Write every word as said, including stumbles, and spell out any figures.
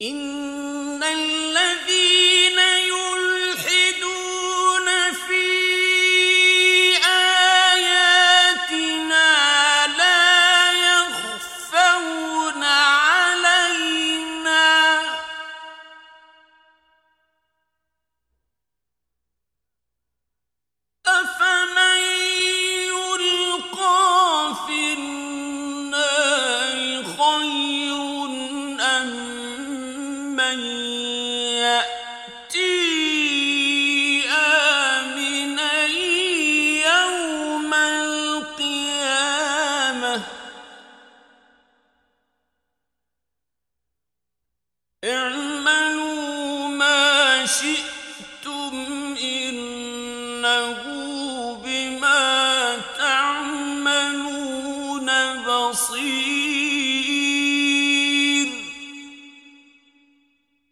إن الذين يلحدون في آياتنا لا يخفون علينا أفمن يلقى في النار خير أم من يأتي آمنا يوم القيامة اعملوا ما شئتم